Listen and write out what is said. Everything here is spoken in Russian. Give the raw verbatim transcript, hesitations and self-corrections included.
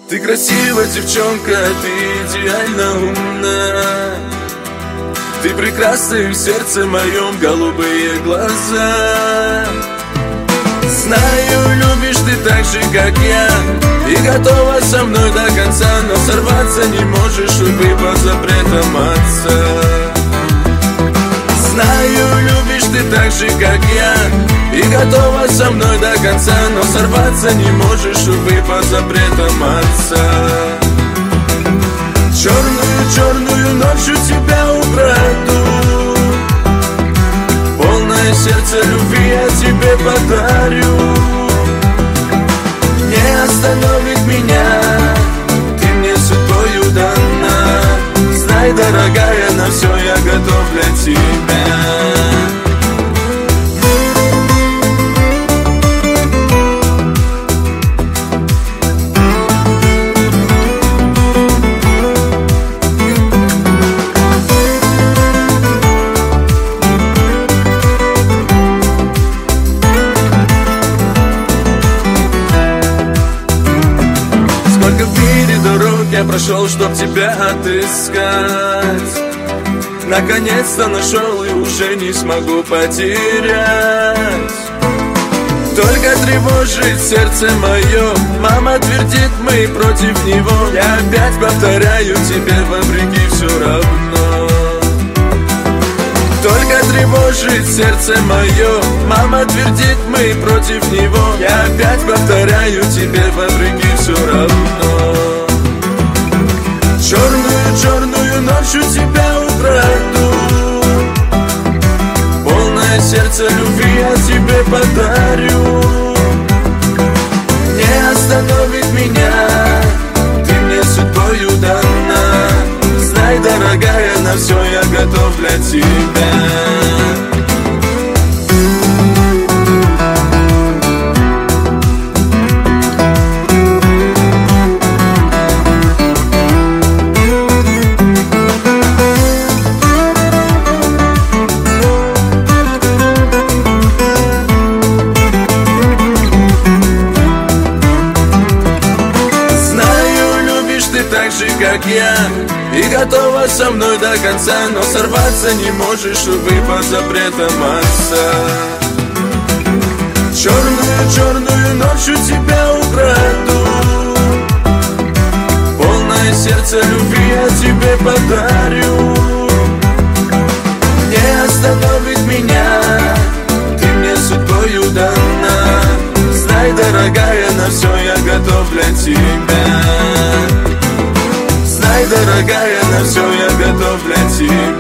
Ты красивая девчонка, ты идеально умна. Ты прекрасна, и в сердце моем голубые глаза. Знаю, любишь ты так же, как я, и готова со мной до конца, но сорваться не можешь, увы, под запретом отца. Знаю, любишь ты так же, как я, и готова со мной до конца, но сорваться не можешь, увы, под запретом отца. Черную-черную ночь у тебя украду, полное сердце любви я тебе подарю. Не остановит меня, ты мне судьбою дана. Знай, дорогая, на все я готов для тебя. Сколько в мире дорог я прошел, чтоб тебя отыскать. Наконец-то нашел и уже не смогу потерять. Только тревожит сердце мое, мама твердит, мы против него. Я опять повторяю тебе, вопреки все равно. Только тревожит сердце мое, мама твердит, мы против него. Я опять повторяю тебе, вопреки все равно. Черную-черную ночь у тебя украду, полное сердце любви я тебе подарю. Не остановит меня, ты мне судьбою дана. Знай, дорогая, на все я готов для тебя. Так же, как я, и готова со мной до конца, но сорваться не можешь, увы, под запретом отца. Черную-черную ночь у тебя украду, полное сердце любви я тебе подарю. Не остановит меня, ты мне судьбою дана. Знай, дорогая, на все я готов для тебя. Знай, дорогая, на все я готов для тебя.